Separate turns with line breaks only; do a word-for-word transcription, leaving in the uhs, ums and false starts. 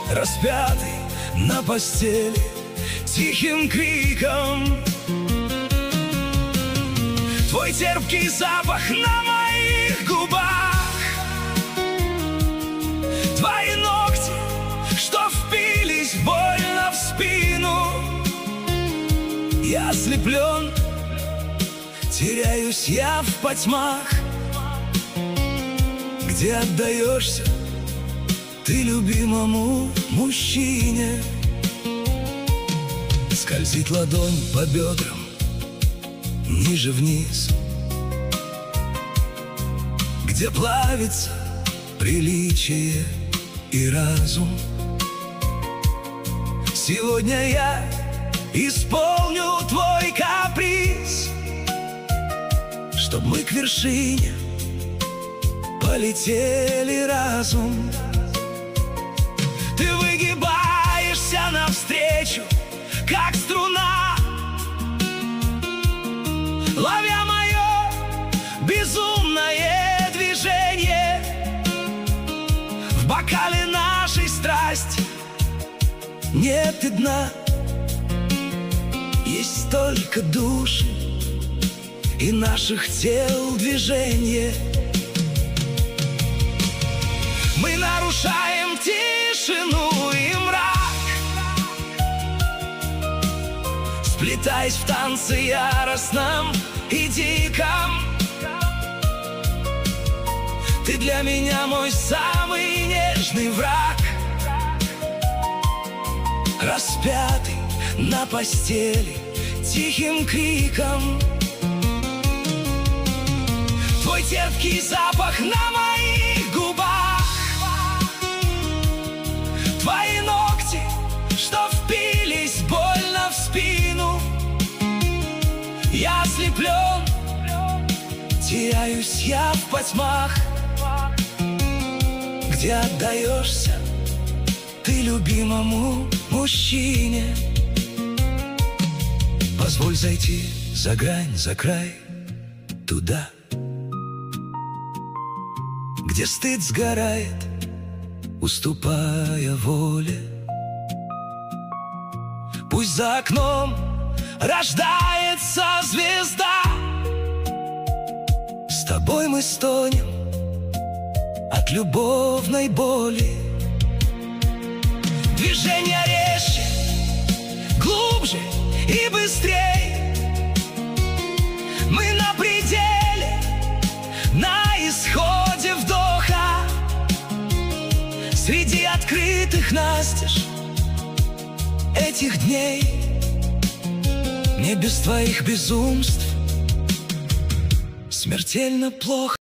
распятый на постели тихим криком. Твой терпкий запах на моих губах, твои ногти, что впились больно в спину. Я ослеплен, теряюсь я в потьмах, где отдаешься ты любимому мужчине. Скользит ладонь по бедрам ниже вниз, где плавится приличие и разум. Сегодня я исполню твой каприз, чтоб мы к вершине полетели разум. Ты выгибаешься навстречу, как струна, ловя мое безумное движение. В бокале нашей страсти нет и дна, есть только души и наших тел движение. Мы нарушаем тишину и мрак, сплетаясь в танце яростном и диком. Ты для меня мой самый нежный враг, распятый на постели тихим криком. Твой терпкий запах на моих губах, твои ногти, что впились больно в спину. Я ослеплен, теряюсь я в потьмах, где отдаешься ты любимому мужчине. Позволь зайти за грань, за край, туда, где стыд сгорает, уступая воле. Пусть за окном рождается звезда, с тобой мы стонем от любовной боли. Движение резче, глубже и быстрей. Мы на пределе, на исходе вдоха. Среди открытых настежь этих дней мне без твоих безумств смертельно плохо.